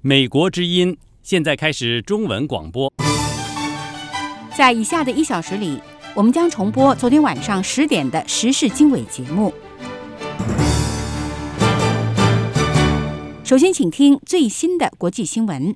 美国之音现在开始中文广播。 在以下的1小时里，我们将重播昨天晚上10点的时事经纬节目。首先，请听最新的国际新闻。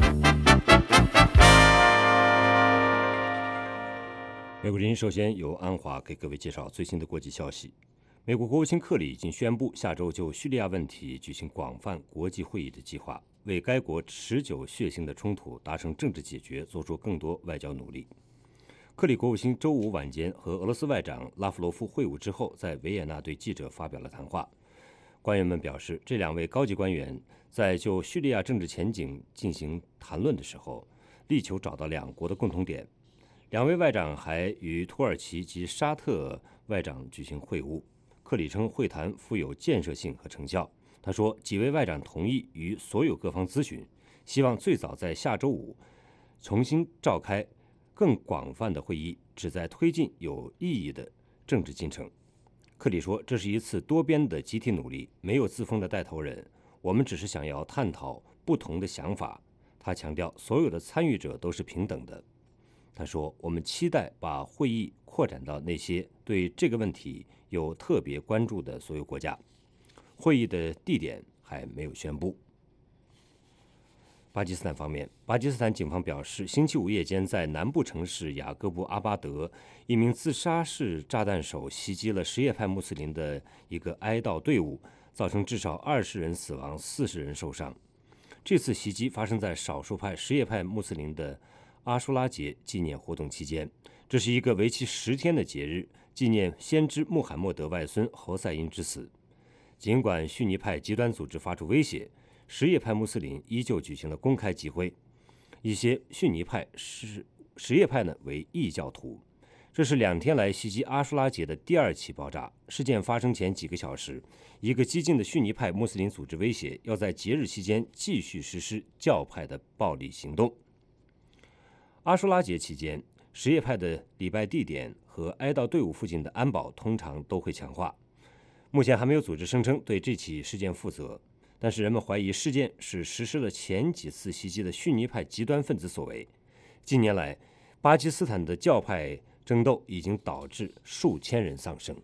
美国之音首先由安华给各位介绍最新的国际消息。美国国务卿克里已经宣布，下周就叙利亚问题举行广泛国际会议的计划，为该国持久血腥的冲突达成政治解决做出更多外交努力。克里国务卿周五晚间和俄罗斯外长拉夫罗夫会晤之后，在维也纳对记者发表了谈话。官员们表示，这2位高级官员在就叙利亚政治前景进行谈论的时候，力求找到2国的共同点。2位外长还与土耳其及沙特外长举行会晤。克里称会谈富有建设性和成效。他说，几位外长同意与所有各方咨询，希望最早在下周5重新召开更广泛的会议，旨在推进有意义的政治进程。克里说，这是一次多边的集体努力，没有自封的带头人，我们只是想要探讨不同的想法。他强调，所有的参与者都是平等的。他说，我们期待把会议扩展到那些对这个问题有特别关注的所有国家。会议的地点还没有宣布。巴基斯坦方面，巴基斯坦警方表示，星期5夜间在南部城市雅各布阿巴德，一名自杀式炸弹手袭击了什叶派穆斯林的一个哀悼队伍，造成至少20人死亡，40人受伤。这次袭击发生在少数派什叶派穆斯林的阿舒拉节纪念活动期间，这是一个为期10天的节日，纪念先知穆罕默德外孙侯赛因之死。尽管逊尼派极端组织发出威胁，什叶派穆斯林依旧举行了公开集会。一些逊尼派什叶派呢为异教徒。这是2天来袭击阿舒拉节的第2起爆炸。事件发生前几个小时，一个激进的逊尼派穆斯林组织威胁要在节日期间继续实施教派的暴力行动。阿舒拉节期间，什叶派的礼拜地点和哀悼队伍附近的安保通常都会强化。目前还没有组织声称对这起事件负责，但是人们怀疑事件是实施了前几次袭击的逊尼派极端分子所为。近年来，巴基斯坦的教派争斗已经导致数千人丧生。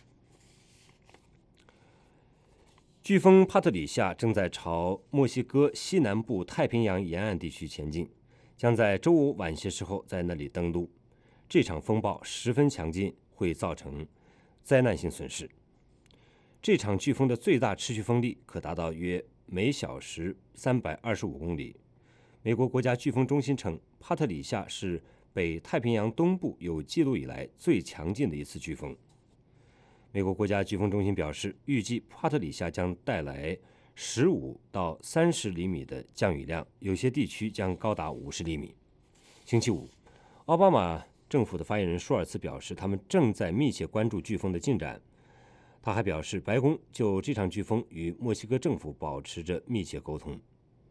飓风帕特里夏正在朝墨西哥西南部太平洋沿岸地区前进，将在周五晚些时候在那里登陆。这场风暴十分强劲，会造成灾难性损失。这场飓风的最大持续风力可达到约每小时325公里。美国国家飓风中心称，帕特里夏是北太平洋东部有记录以来最强劲的一次飓风。美国国家飓风中心表示，预计帕特里夏将带来15到30厘米的降雨量，有些地区将高达50厘米。星期5，奥巴马政府的发言人舒尔茨表示，他们正在密切关注飓风的进展。他还表示，白宫就这场飓风与墨西哥政府保持着密切沟通。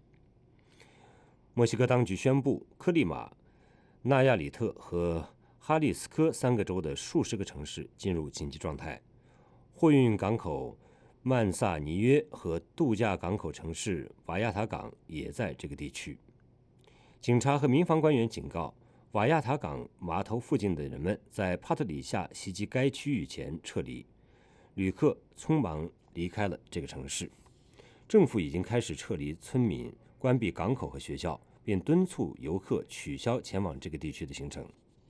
墨西哥当局宣布，科利马、纳亚里特和哈利斯科3个州的数十个城市进入紧急状态。货运港口曼萨尼约和度假港口城市瓦亚塔港也在这个地区。警察和民防官员警告，瓦亚塔港码头附近的人们在帕特里夏袭击该区域前撤离。旅客匆忙离开了这个城市。政府已经开始撤离村民，关闭港口和学校，并敦促游客取消前往这个地区的行程。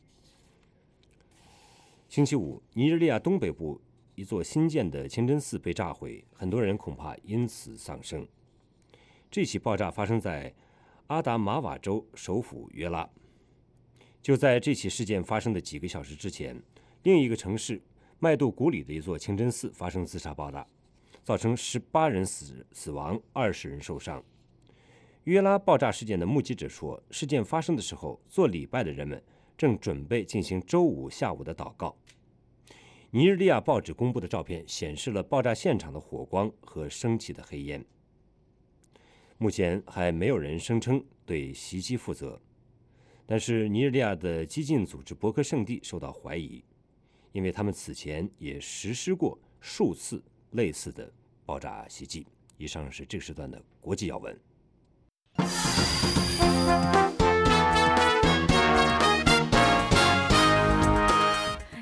星期5，尼日利亚东北部一座新建的清真寺被炸毁，很多人恐怕因此丧生。这起爆炸发生在阿达马瓦州首府约拉。就在这起事件发生的几个小时之前，另一个城市麦杜古里的一座清真寺发生自杀爆炸，造成18人死亡，20人受伤。约拉爆炸事件的目击者说，事件发生的时候，做礼拜的人们正准备进行周5下午的祷告。尼日利亚报纸公布的照片显示了爆炸现场的火光和升起的黑烟。目前还没有人声称对袭击负责，但是尼日利亚的激进组织伯克圣地受到怀疑，因为他们此前也实施过数次类似的爆炸袭击。以上是这个时段的国际要闻。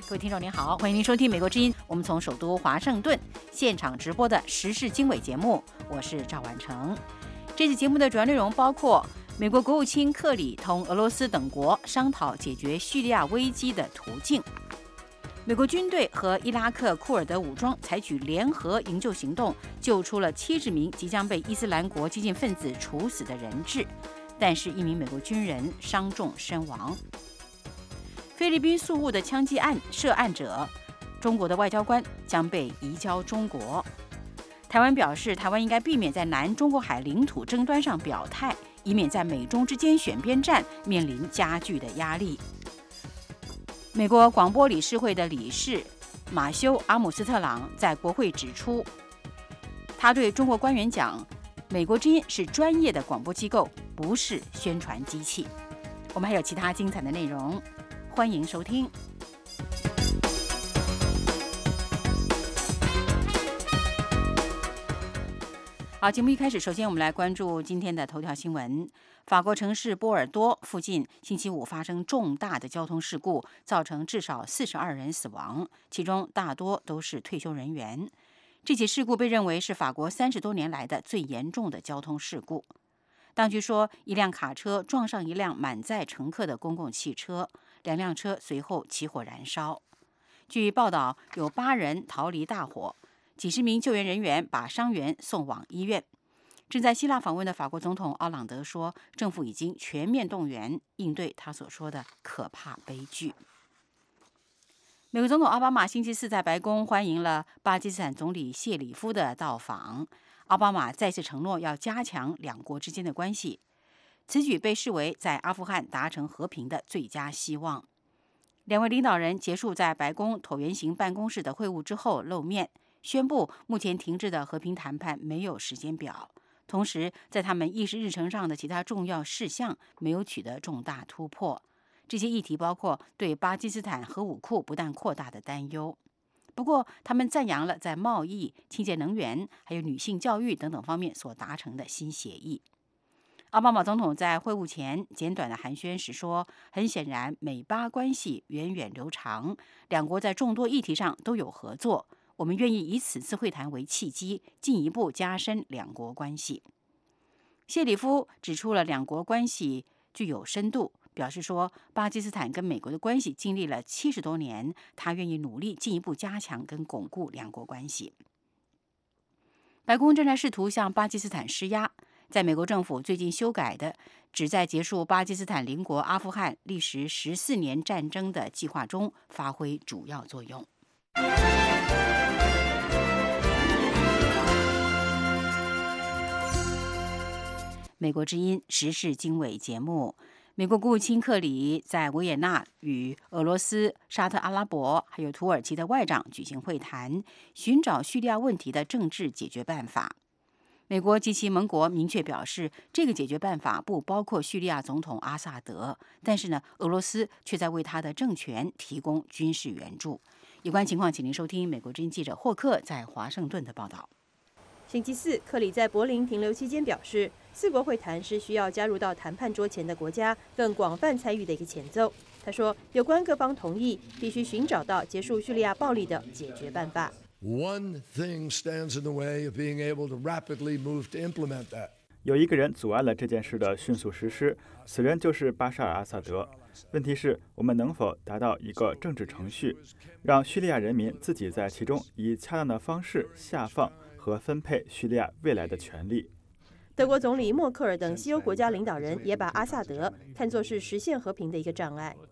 各位听众您好，欢迎您收听美国之音，我们从首都华盛顿现场直播的时事经纬节目，我是赵婉成。这期节目的主要内容包括美国国务卿克里同俄罗斯等国商讨解决叙利亚危机的途径，美国军队和伊拉克库尔德武装采取联合营救行动，救出了70名即将被伊斯兰国激进分子处死的人质，但是1名美国军人伤重身亡。菲律宾宿务的枪击案涉案者，中国的外交官将被移交中国。台湾表示，台湾应该避免在南中国海领土争端上表态，以免在美中之间选边站面临加剧的压力。美国广播理事会的理事马修·阿姆斯特朗在国会指出，他对中国官员讲，美国之音是专业的广播机构，不是宣传机器。我们还有其他精彩的内容，欢迎收听。好，节目一开始，首先我们来关注今天的头条新闻。法国城市波尔多附近星期五发生重大的交通事故，造成至少42人死亡，其中大多都是退休人员。这起事故被认为是法国30多年来的最严重的交通事故。当局说，一辆卡车撞上一辆满载乘客的公共汽车，2辆车随后起火燃烧。据报道，有8人逃离大火，几十名救援人员把伤员送往医院。正在希腊访问的法国总统奥朗德说，政府已经全面动员应对他所说的可怕悲剧。美国总统奥巴马星期四在白宫欢迎了巴基斯坦总理谢里夫的到访。奥巴马再次承诺要加强两国之间的关系，此举被视为在阿富汗达成和平的最佳希望。2位领导人结束在白宫椭圆形办公室的会晤之后露面，宣布目前停滞的和平谈判没有时间表，同时在他们议事日程上的其他重要事项没有取得重大突破。这些议题包括对巴基斯坦核武库不断扩大的担忧。不过，他们赞扬了在贸易、清洁能源还有女性教育等等方面所达成的新协议。奥巴马总统在会晤前简短的寒暄时说，很显然美巴关系源远流长，两国在众多议题上都有合作，我们愿意以此次会谈为契机，进一步加深两国关系。谢里夫指出了两国关系具有深度，表示说，巴基斯坦跟美国的关系经历了70多年，他愿意努力进一步加强跟巩固两国关系。白宫正在试图向巴基斯坦施压，在美国政府最近修改的旨在结束巴基斯坦邻国阿富汗历时14年战争的计划中发挥主要作用。美国之音时事经纬节目，美国国务卿克里在维也纳与俄罗斯、沙特阿拉伯还有土耳其的外长举行会谈，寻找叙利亚问题的政治解决办法。美国及其盟国明确表示，这个解决办法不包括叙利亚总统阿萨德，但是呢，俄罗斯却在为他的政权提供军事援助。有关情况，请您收听美国之音记者霍克在华盛顿的报道。 星期四，克里在柏林停留期间表示，4国会谈是需要加入到谈判桌前的国家更广泛参与的一个前奏。他说，有关各方同意，必须寻找到结束叙利亚暴力的解决办法。 One thing stands in the way of being able to rapidly move to implement that. 有一个人阻碍了这件事的迅速实施，此人就是巴沙尔·阿萨德。问题是，我们能否达到一个政治程序，让叙利亚人民自己在其中以恰当的方式下放和分配叙利亚未来的权利？ 德国总理默克尔等西欧国家领导人也把阿萨德看作是实现和平的一个障碍。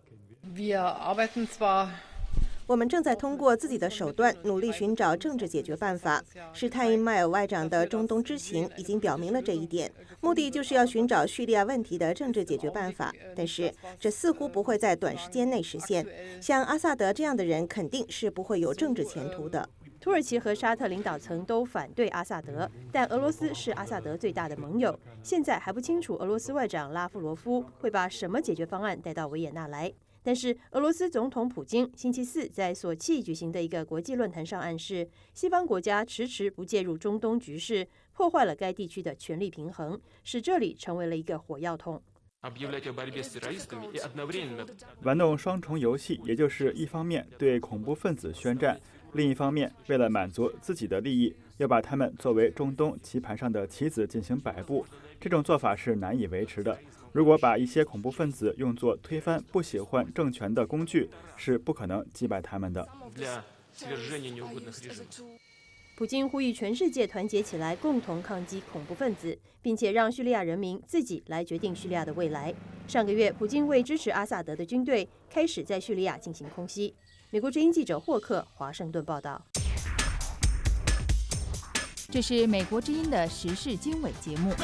我们正在通过自己的手段努力寻找政治解决办法。施泰因迈尔外长的中东之行已经表明了这一点，目的就是要寻找叙利亚问题的政治解决办法。但是这似乎不会在短时间内实现。像阿萨德这样的人肯定是不会有政治前途的。 土耳其和沙特领导层都反对阿萨德，但俄罗斯是阿萨德最大的盟友。现在还不清楚俄罗斯外长拉夫罗夫会把什么解决方案带到维也纳来。但是，俄罗斯总统普京星期四在索契举行的一个国际论坛上暗示，西方国家迟迟不介入中东局势，破坏了该地区的权力平衡，使这里成为了一个火药桶。 玩弄双重游戏，也就是一方面对恐怖分子宣战，另一方面为了满足自己的利益，要把他们作为中东棋盘上的棋子进行摆布，这种做法是难以维持的。如果把一些恐怖分子用作推翻不喜欢政权的工具，是不可能击败他们的。 普京呼吁全世界团结起来，共同抗击恐怖分子，并且让叙利亚人民自己来决定叙利亚的未来。上个月，普京为支持阿萨德的军队，开始在叙利亚进行空袭。美国之音记者霍克华盛顿报道。 这是美国之音的时事经纬节目。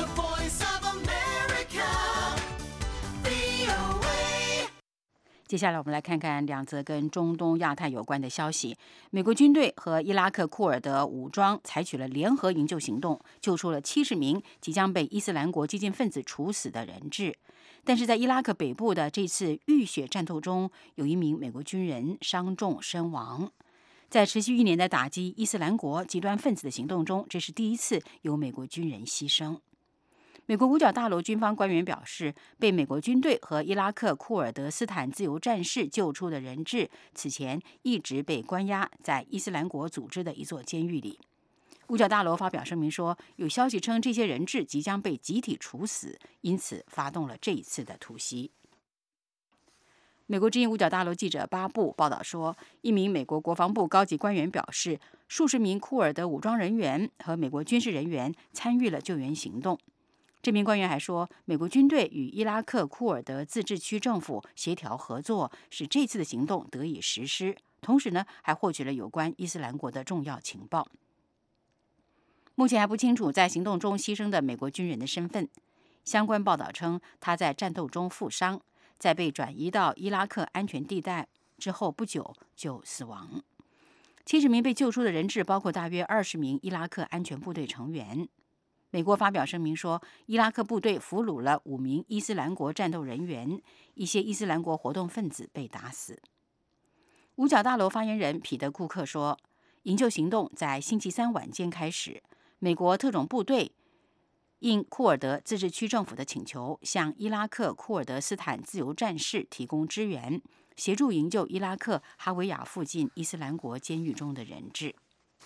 接下来我们来看看两则跟中东亚太有关的消息。美国军队和伊拉克库尔德武装采取了联合营救行动，救出了70名即将被伊斯兰国激进分子处死的人质。但是在伊拉克北部的这次浴血战斗中，有一名美国军人伤重身亡。在持续1年的打击伊斯兰国极端分子的行动中，这是第一次有美国军人牺牲。美国五角大楼军方官员表示，被美国军队和伊拉克库尔德斯坦自由战士救出的人质，此前一直被关押在伊斯兰国组织的一座监狱里。五角大楼发表声明说，有消息称这些人质即将被集体处死，因此发动了这一次的突袭。美国之音五角大楼记者巴布报道说，一名美国国防部高级官员表示，数十名库尔德武装人员和美国军事人员参与了救援行动。这名官员还说，美国军队与伊拉克库尔德自治区政府协调合作，使这次的行动得以实施。同时呢，还获取了有关伊斯兰国的重要情报。目前还不清楚在行动中牺牲的美国军人的身份。相关报道称，他在战斗中负伤，在被转移到伊拉克安全地带之后不久就死亡。70名被救出的人质包括大约20名伊拉克安全部队成员。美国发表声明说，伊拉克部队俘虏了5名伊斯兰国战斗人员，一些伊斯兰国活动分子被打死。五角大楼发言人彼得·库克说，营救行动在星期3晚间开始，美国特种部队应库尔德自治区政府的请求，向伊拉克库尔德斯坦自由战士提供支援，协助营救伊拉克哈维亚附近伊斯兰国监狱中的人质。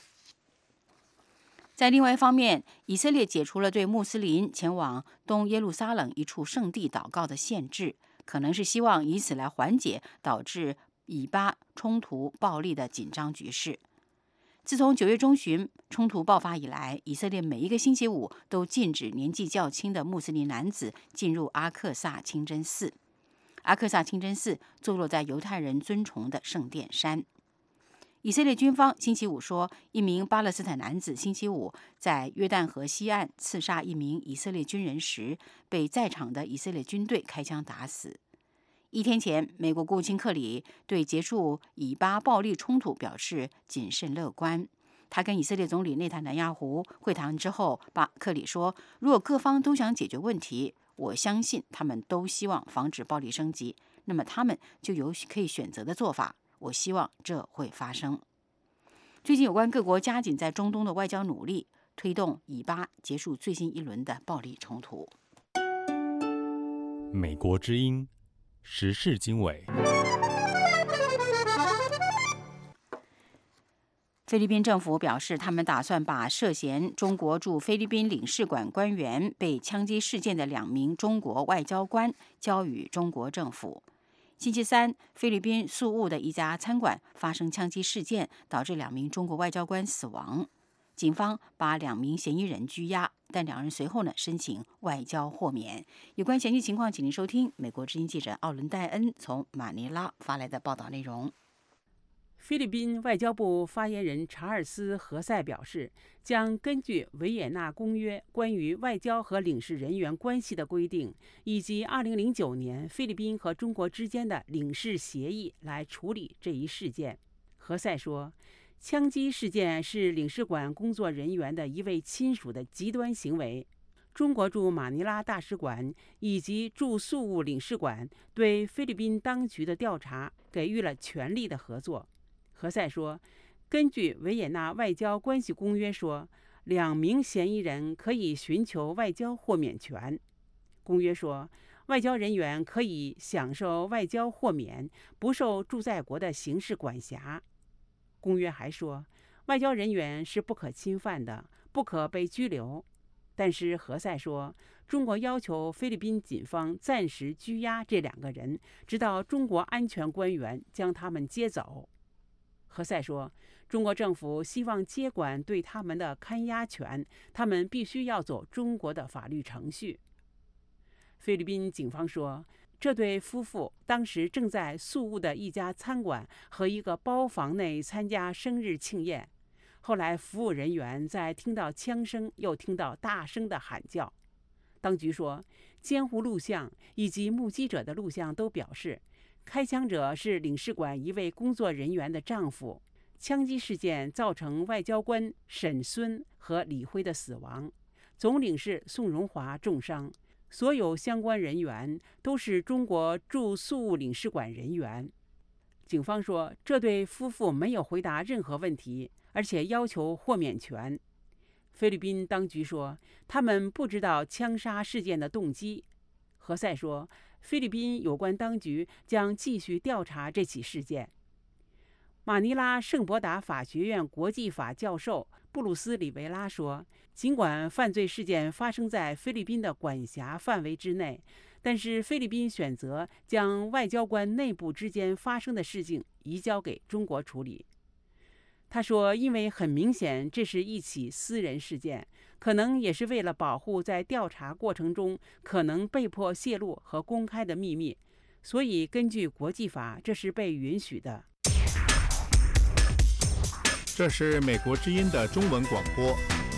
在另外一方面，以色列解除了对穆斯林前往东耶路撒冷一处圣地祷告的限制，可能是希望以此来缓解导致以巴冲突暴力的紧张局势。自从9月中旬冲突爆发以来，以色列每一个星期五都禁止年纪较轻的穆斯林男子进入阿克萨清真寺。阿克萨清真寺坐落在犹太人尊崇的圣殿山。以色列军方星期五说，一名巴勒斯坦男子星期五在约旦河西岸刺杀一名以色列军人时，被在场的以色列军队开枪打死。1天前，美国国务卿克里对结束以巴暴力冲突表示谨慎乐观。他跟以色列总理内塔尼亚胡会谈之后，克里说，如果各方都想解决问题，我相信他们都希望防止暴力升级，那么他们就有可以选择的做法。我希望这会发生。最近有关各国加紧在中东的外交努力，推动以巴结束最新一轮的暴力冲突。 美国之音时事经纬。 菲律宾政府表示，他们打算把涉嫌中国驻菲律宾领事馆官员被枪击事件的2名中国外交官交予中国政府。星期3，菲律宾宿务的一家餐馆发生枪击事件，导致2名中国外交官死亡。警方把2名嫌疑人拘押，但2人随后申请外交豁免。有关详细情况，请您收听美国之音记者奥伦戴恩从马尼拉发来的报道内容。 菲律宾外交部发言人查尔斯·何塞表示，将根据维也纳公约关于外交和领事人员关系的规定，以及2009年菲律宾和中国之间的领事协议来处理这一事件。何塞说，枪击事件是领事馆工作人员的一位亲属的极端行为。中国驻马尼拉大使馆以及驻宿务领事馆对菲律宾当局的调查给予了全力的合作。何塞说，根据维也纳外交关系公约说，2名嫌疑人可以寻求外交豁免权。 公约说，外交人员可以享受外交豁免，不受驻在国的刑事管辖。公约还说，外交人员是不可侵犯的，不可被拘留。但是何塞说，中国要求菲律宾警方暂时拘押这2个人，直到中国安全官员将他们接走。何塞说，中国政府希望接管对他们的看押权，他们必须要走中国的法律程序。菲律宾警方说，这对夫妇当时正在宿务的一家餐馆和一个包房内参加生日庆宴。后来服务人员在听到枪声，又听到大声的喊叫。当局说，监护录像以及目击者的录像都表示，开枪者是领事馆一位工作人员的丈夫。枪击事件造成外交官沈孙和李辉的死亡，总领事宋荣华重伤。所有相关人员都是中国驻宿务领事馆人员。警方说，这对夫妇没有回答任何问题，而且要求豁免权。菲律宾当局说，他们不知道枪杀事件的动机。何塞说，菲律宾有关当局将继续调查这起事件。马尼拉圣伯达法学院国际法教授布鲁斯·里维拉说，尽管犯罪事件发生在菲律宾的管辖范围之内，但是菲律宾选择将外交官内部之间发生的事情移交给中国处理。他说，因为很明显这是一起私人事件，可能也是为了保护在调查过程中可能被迫泄露和公开的秘密，所以根据国际法，这是被允许的。 这是美国之音的中文广播。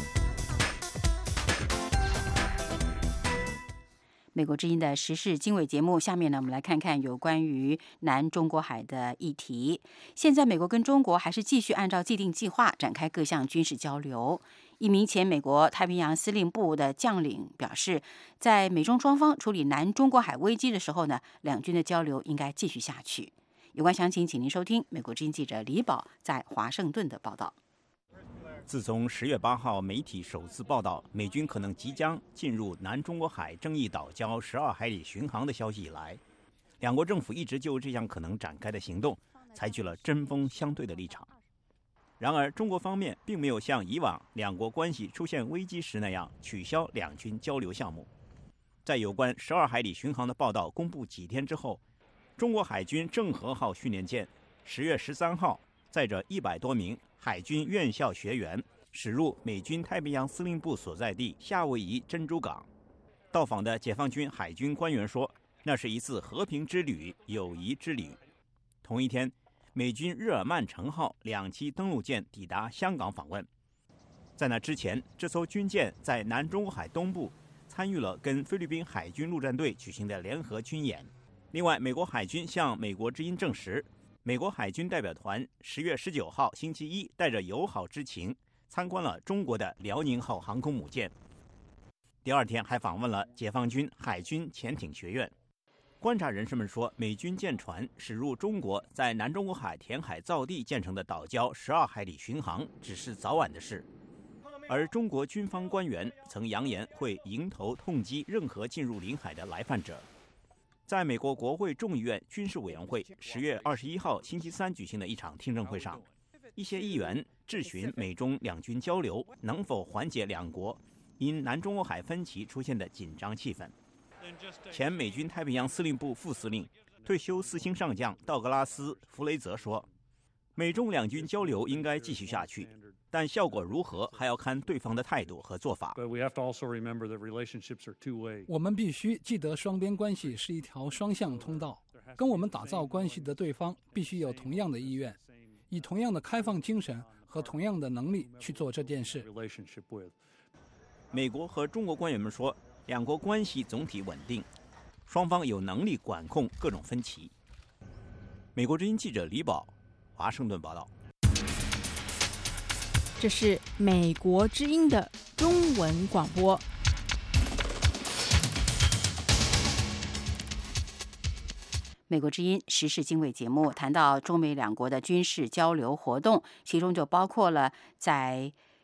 美国之音的时事经纬节目，下面呢，我们来看看有关于南中国海的议题。现在，美国跟中国还是继续按照既定计划展开各项军事交流。一名前美国太平洋司令部的将领表示，在美中双方处理南中国海危机的时候呢，两军的交流应该继续下去。有关详情，请您收听美国之音记者李宝在华盛顿的报道。 自从10月8号媒体首次报道美军可能即将进入南中国海争议岛礁12海里巡航的消息以来，两国政府一直就这项可能展开的行动采取了针锋相对的立场。然而，中国方面并没有像以往两国关系出现危机时那样取消两军交流项目。在有关12海里巡航的报道公布几天之后，中国海军郑和号训练舰10月13号载着100多名海军院校学员驶入美军太平洋司令部所在地夏威夷珍珠港。到访的解放军海军官员说，那是一次和平之旅、友谊之旅。同一天，美军日耳曼城号2栖登陆舰抵达香港访问。在那之前，这艘军舰在南中国海东部参与了跟菲律宾海军陆战队举行的联合军演。另外，美国海军向美国之音证实，美国海军代表团10月19号星期一带着友好之情参观了中国的辽宁号航空母舰。第二天还访问了解放军海军潜艇学院。观察人士们说，美军舰船驶入中国在南中国海填海造地建成的岛礁12海里巡航只是早晚的事，而中国军方官员曾扬言会迎头痛击任何进入领海的来犯者。在美国国会众议院军事委员会10月21号星期三举行的一场听证会上，一些议员质询美中两军交流能否缓解两国因南中国海分歧出现的紧张气氛。前美军太平洋司令部副司令、退休4星上将道格拉斯·弗雷泽说，美中两军交流应该继续下去，但效果如何还要看对方的态度和做法。 我们必须记得，双边关系是一条双向通道，跟我们打造关系的对方必须有同样的意愿，以同样的开放精神和同样的能力去做这件事。 美国和中国官员们说，两国关系总体稳定，双方有能力管控各种分歧。美国之音记者李宝，华盛顿报道。 这是美国之音的中文广播。 美国之音时事经纬节目谈到中美两国的军事交流活动，其中就包括了在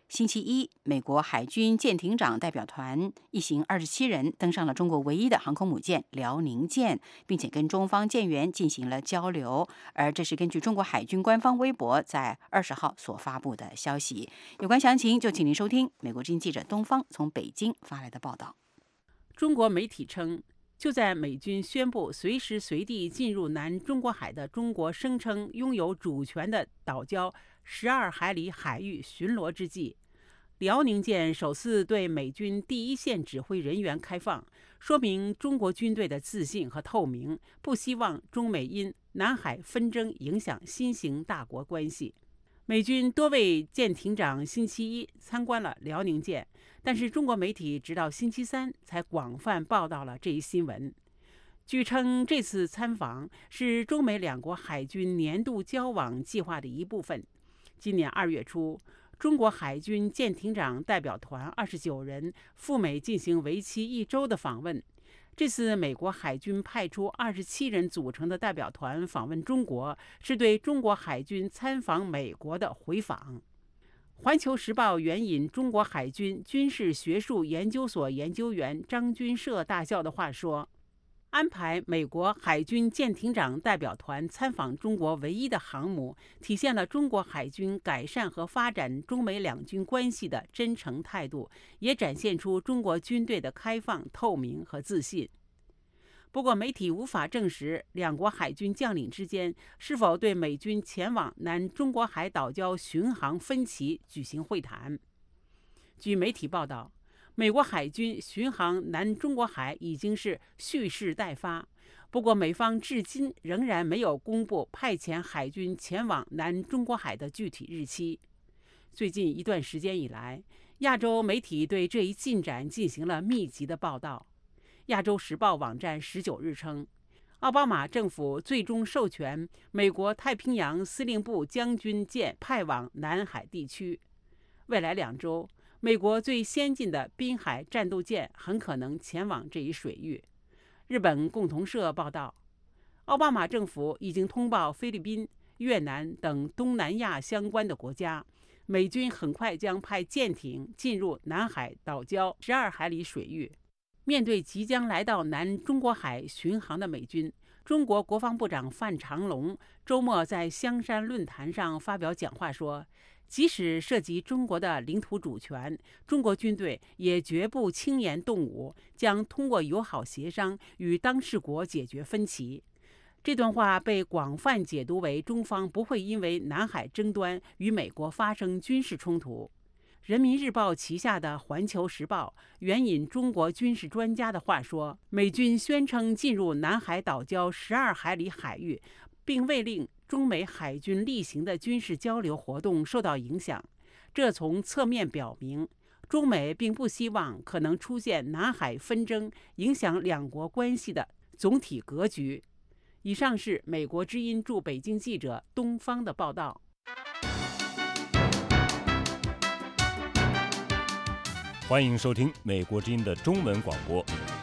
星期一，美国海军舰艇长代表团一行27人登上了中国唯一的航空母舰辽宁舰，并且跟中方舰员进行了交流。而这是根据中国海军官方微博在20号所发布的消息。有关详情，就请您收听美国之音记者东方从北京发来的报道。 中国媒体称，就在美军宣布随时随地进入南中国海的中国声称拥有主权的岛礁12海里海域巡逻之际，辽宁舰首次对美军第一线指挥人员开放，说明中国军队的自信和透明，不希望中美因南海纷争影响新型大国关系。美军多位舰艇长星期一参观了辽宁舰，但是中国媒体直到星期三才广泛报道了这一新闻。据称，这次参访是中美两国海军年度交往计划的一部分。今年2月初，中国海军舰艇长代表团29人赴美进行为期1周的访问。这次美国海军派出27人组成的代表团访问中国，是对中国海军参访美国的回访。环球时报援引中国海军军事学术研究所研究员张军社大校的话说，安排美国海军舰艇长代表团参访中国唯一的航母，体现了中国海军改善和发展中美两军关系的真诚态度，也展现出中国军队的开放、透明和自信。不过，媒体无法证实两国海军将领之间是否对美军前往南中国海岛礁巡航分歧举行会谈。据媒体报道，美国海军巡航南中国海已经是蓄势待发，不过美方至今仍然没有公布派遣海军前往南中国海的具体日期。最近一段时间以来，亚洲媒体对这一进展进行了密集的报道。亚洲时报网站19日称，奥巴马政府最终授权美国太平洋司令部将军舰派往南海地区。未来2周，美国最先进的滨海战斗舰很可能前往这一水域。日本共同社报道，奥巴马政府已经通报菲律宾、越南等东南亚相关的国家，美军很快将派舰艇进入南海岛礁12海里水域。面对即将来到南中国海巡航的美军，中国国防部长范长龙周末在香山论坛上发表讲话说，即使涉及中国的领土主权，中国军队也绝不轻言动武，将通过友好协商与当事国解决分歧。这段话被广泛解读为中方不会因为南海争端与美国发生军事冲突。人民日报旗下的环球时报援引中国军事专家的话说，美军宣称进入南海岛礁12海里海域，并未令中美海军例行的军事交流活动受到影响。这从侧面表明，中美并不希望可能出现南海纷争影响两国关系的总体格局。以上是美国之音驻北京记者东方的报道。 欢迎收听美国之音的中文广播。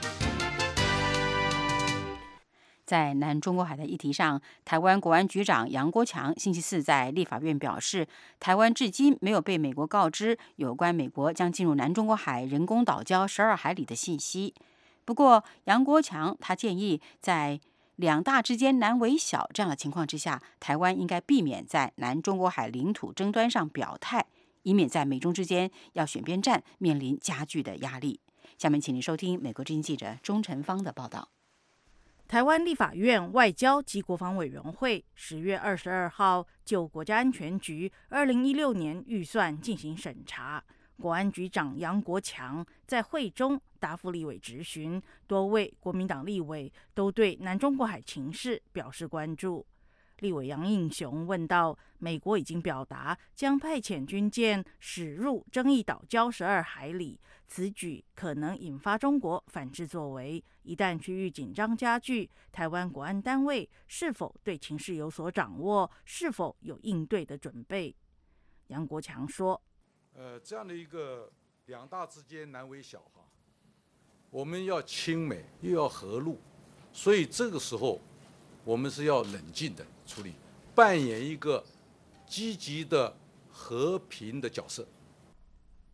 在南中国海的议题上，台湾国安局长杨国强星期四在立法院表示，台湾至今没有被美国告知有关美国将进入南中国海人工岛礁12海里的信息。不过，杨国强他建议，在两大之间难为小这样的情况之下，台湾应该避免在南中国海领土争端上表态，以免在美中之间要选边站面临加剧的压力。下面请您收听美国之音记者钟晨芳的报道。 台湾立法院外交及国防委员会10月22号就国家安全局2016年预算进行审查。国安局长杨国强在会中答复立委质询，多位国民党立委都对南中国海情势表示关注。立委杨应雄问到，美国已经表达将派遣军舰驶入争议岛礁12海里，此举可能引发中国反制作为，一旦区域紧张加剧，台湾国安单位是否对情势有所掌握，是否有应对的准备？杨国强说， 这样的一个两大之间难为小哈，我们要亲美又要和陆，所以这个时候我们是要冷静的处理，扮演一个积极的和平的角色。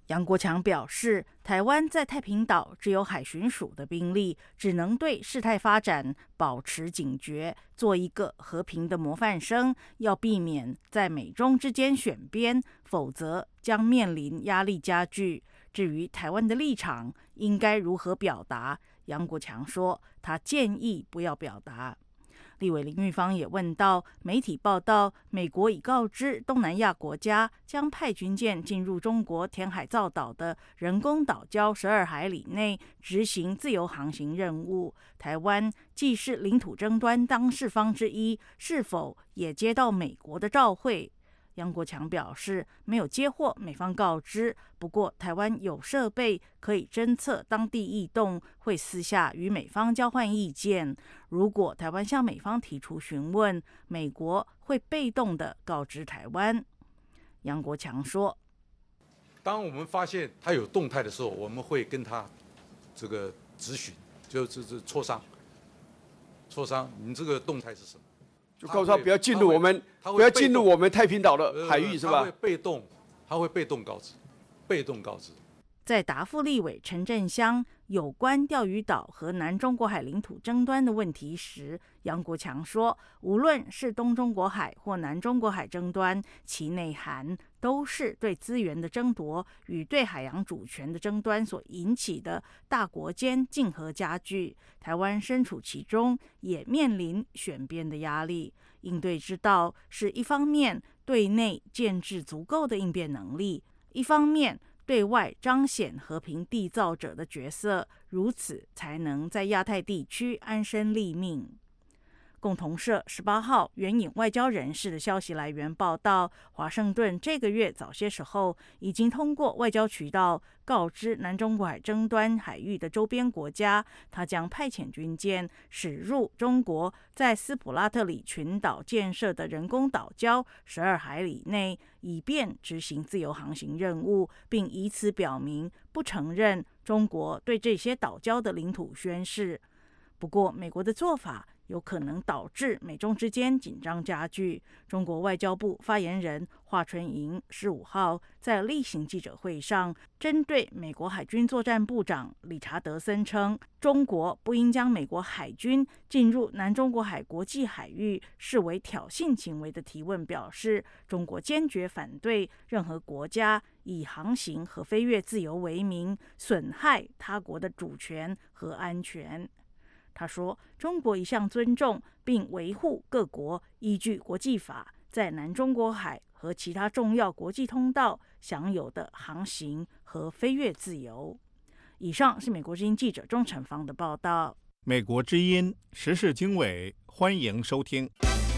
杨国强表示，台湾在太平岛只有海巡署的兵力，只能对事态发展保持警觉，做一个和平的模范生，要避免在美中之间选边，否则将面临压力加剧。至于台湾的立场应该如何表达，杨国强说，他建议不要表达。立委林玉芳也问到，媒体报道美国已告知东南亚国家将派军舰进入中国填海造岛的人工岛礁12海里内执行自由航行任务，台湾既是领土争端当事方之一，是否也接到美国的照会？杨国强表示，没有接获美方告知，不过台湾有设备可以侦测当地异动，会私下与美方交换意见。如果台湾向美方提出询问，美国会被动地告知台湾。杨国强说， 当我们发现他有动态的时候，我们会跟他这个质询，就是磋商，你这个动态是什么？ 就告诉他不要进入我们，不要进入我们太平岛的海域，是吧？ 他会被动告知。 在答复立委陈振香有关钓鱼岛和南中国海领土争端的问题时，杨国强说，无论是东中国海或南中国海争端，其内涵都是对资源的争夺与对海洋主权的争端所引起的大国间竞合加剧，台湾身处其中，也面临选边的压力。应对之道是一方面对内建置足够的应变能力，一方面对外彰显和平缔造者的角色，如此才能在亚太地区安身立命。共同社18号援引外交人士的消息来源报道，华盛顿这个月早些时候已经通过外交渠道告知南中国海争端海域的周边国家，他将派遣军舰驶入中国在斯普拉特里群岛建设的人工岛礁12海里内，以便执行自由航行任务，并以此表明不承认中国对这些岛礁的领土宣示。不过，美国的做法有可能导致美中之间紧张加剧。中国外交部发言人华春莹15号在例行记者会上，针对美国海军作战部长理查德森称，中国不应将美国海军进入南中国海国际海域视为挑衅行为的提问表示，中国坚决反对任何国家以航行和飞越自由为名，损害他国的主权和安全。他说，中国一向尊重并维护各国依据国际法在南中国海和其他重要国际通道享有的航行和飞越自由。以上是美国之音记者钟成芳的报道。 美国之音时事经纬，欢迎收听。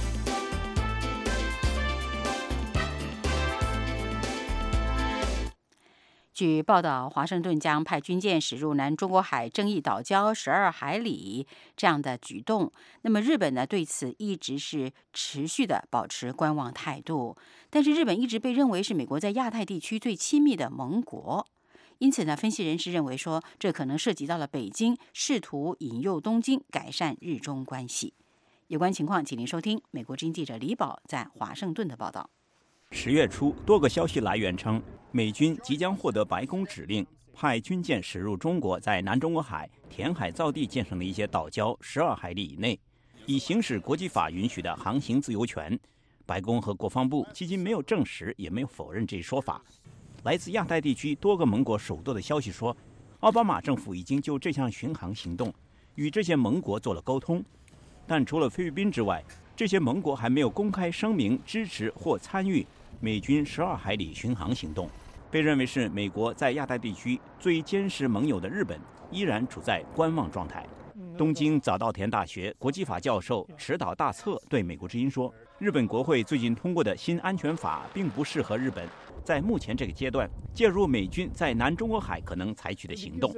据报道，华盛顿将派军舰驶入南中国海争议岛礁12海里这样的举动，那么日本呢对此一直是持续的保持观望态度。但是日本一直被认为是美国在亚太地区最亲密的盟国，因此呢，分析人士认为说，这可能涉及到了北京试图引诱东京改善日中关系。有关情况，请您收听美国之音记者李宝在华盛顿的报道。 10月初，多个消息来源称，美军即将获得白宫指令，派军舰驶入中国在南中国海填海造地建成的一些岛礁12海里以内，以行使国际法允许的航行自由权。白宫和国防部迄今没有证实，也没有否认这一说法。来自亚太地区多个盟国首度的消息说，奥巴马政府已经就这项巡航行动与这些盟国做了沟通，但除了菲律宾之外，这些盟国还没有公开声明支持或参与美军12海里巡航行动。被认为是美国在亚太地区最坚实盟友的日本依然处在观望状态。东京早稻田大学国际法教授池岛大策对美国之音说，日本国会最近通过的新安全法并不适合日本在目前这个阶段介入美军在南中国海可能采取的行动。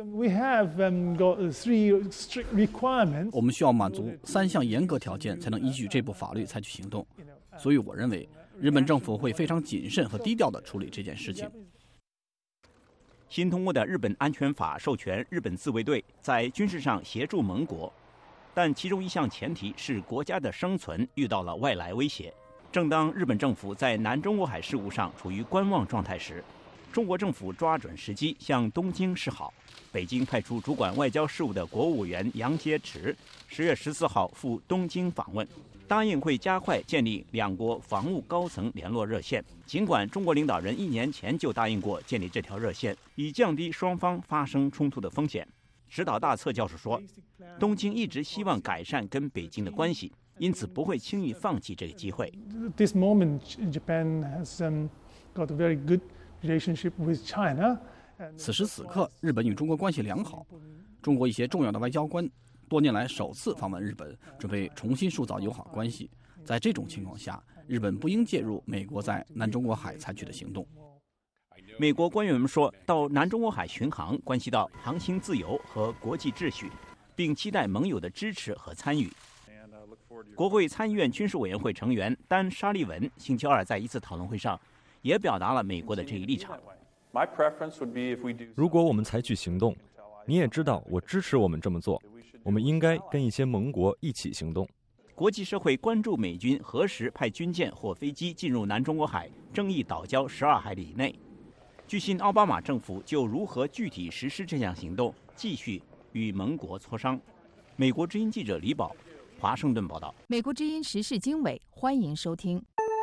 我们需要满足3项严格条件才能依据这部法律采取行动，所以我认为日本政府会非常谨慎和低调地处理这件事情。 新通过的日本安全法授权日本自卫队在军事上协助盟国，但其中一项前提是国家的生存遇到了外来威胁。正当日本政府在南中国海事务上处于观望状态时， 中国政府抓准时机向东京示好。北京派出主管外交事务的国务委员杨洁篪10月14号赴东京访问，答应会加快建立两国防务高层联络热线。尽管中国领导人1年前就答应过建立这条热线，以降低双方发生冲突的风险。石岛大策教授说，东京一直希望改善跟北京的关系，因此不会轻易放弃这个机会。 This moment, Japan has got a very good relationship with China. 此时此刻，日本与中国关系良好。中国一些重要的外交官多年来首次访问日本，准备重新塑造友好关系。在这种情况下，日本不应介入美国在南中国海采取的行动。 美国官员们说，到南中国海巡航关系到航行自由和国际秩序，并期待盟友的支持和参与。国会参议院军事委员会成员丹·沙利文星期二在一次讨论会上也表达了美国的这一立场。 如果我们采取行动，你也知道我支持我们这么做，我们应该跟一些盟国一起行动。 国际社会关注美军何时派军舰或飞机进入南中国海争议岛礁12海里以内。据悉，奥巴马政府就如何具体实施这项行动继续与盟国磋商。美国之音记者李宝，华盛顿报道。 美国之音时事经纬，欢迎收听。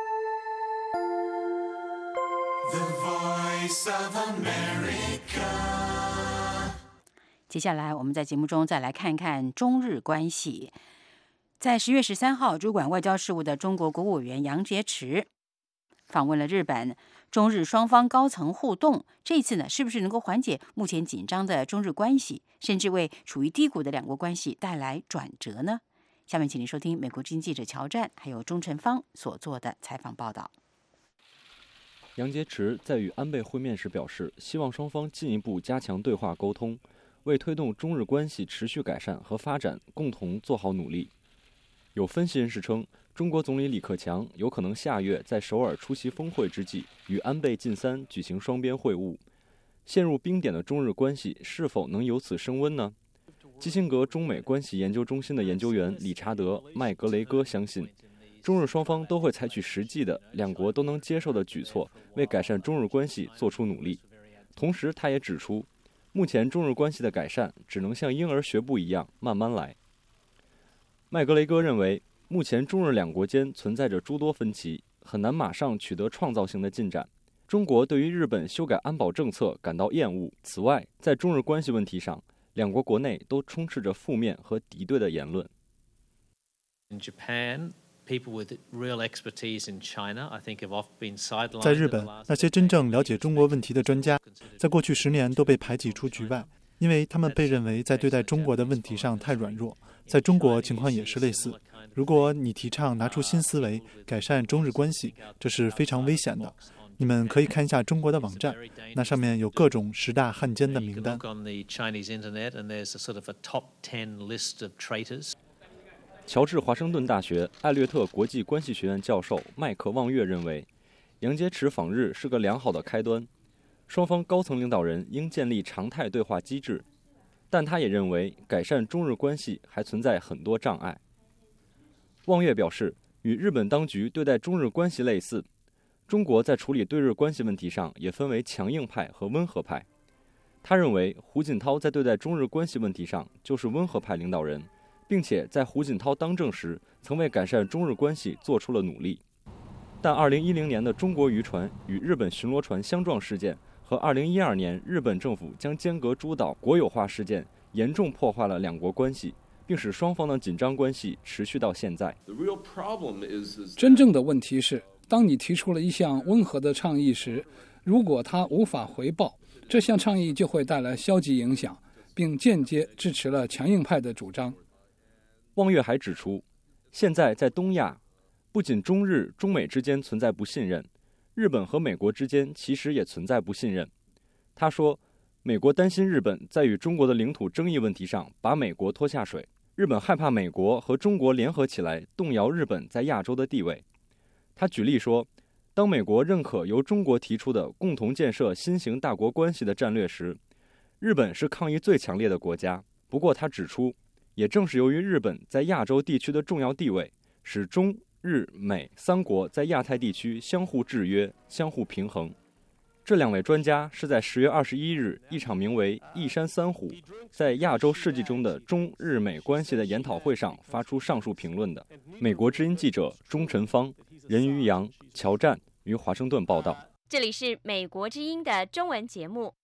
接下来我们在节目中再来看看中日关系。在10月13号，主管外交事务的中国国务委员杨洁篪访问了日本，中日双方高层互动，这次呢，是不是能够缓解目前紧张的中日关系，甚至为处于低谷的两国关系带来转折呢？下面请您收听美国之音记者乔战还有钟晨芳所做的采访报道。 杨洁篪在与安倍会面时表示，希望双方进一步加强对话沟通，为推动中日关系持续改善和发展共同做好努力。有分析人士称，中国总理李克强有可能下月在首尔出席峰会之际，与安倍晋三举行双边会晤。陷入冰点的中日关系是否能由此升温呢？基辛格中美关系研究中心的研究员理查德·麦格雷戈相信，中日双方都会采取实际的、两国都能接受的举措，为改善中日关系做出努力。同时，他也指出，目前中日关系的改善只能像婴儿学步一样慢慢来。麦格雷戈认为，目前中日两国间存在着诸多分歧，很难马上取得创造性的进展。中国对于日本修改安保政策感到厌恶。此外，在中日关系问题上，两国国内都充斥着负面和敌对的言论。 在日本，那些真正了解中国问题的专家，在过去10年都被排挤出局外，因为他们被认为在对待中国的问题上太软弱。在中国情况也是类似。如果你提倡拿出新思维改善中日关系，这是非常危险的。你们可以看一下中国的网站，那上面有各种10大汉奸的名单。 乔治华盛顿大学艾略特国际关系学院教授麦克望月认为，杨洁篪访日是个良好的开端，双方高层领导人应建立常态对话机制。但他也认为，改善中日关系还存在很多障碍。望月表示，与日本当局对待中日关系类似，中国在处理对日关系问题上也分为强硬派和温和派。他认为，胡锦涛在对待中日关系问题上就是温和派领导人，并且在胡锦涛当政时曾为改善中日关系做出了努力。但2010年的中国渔船与日本巡逻船相撞事件和2012年日本政府将尖阁诸岛国有化事件严重破坏了两国关系，并使双方的紧张关系持续到现在。 真正的问题是，当你提出了一项温和的倡议时，如果它无法回报，这项倡议就会带来消极影响，并间接支持了强硬派的主张。 望月还指出，现在在东亚，不仅中日、中美之间存在不信任，日本和美国之间其实也存在不信任。他说，美国担心日本在与中国的领土争议问题上把美国拖下水，日本害怕美国和中国联合起来动摇日本在亚洲的地位。他举例说，当美国认可由中国提出的共同建设新型大国关系的战略时，日本是抗议最强烈的国家。不过他指出，也正是由于日本在亚洲地区的重要地位，使中日美3国在亚太地区相互制约、相互平衡。 这2位专家是在10月21日一场名为“一山三虎，在亚洲世纪中的中日美关系”的研讨会上发出上述评论的。美国之音记者钟晨芳、任于洋、乔战于华盛顿报道。 这里是美国之音的中文节目。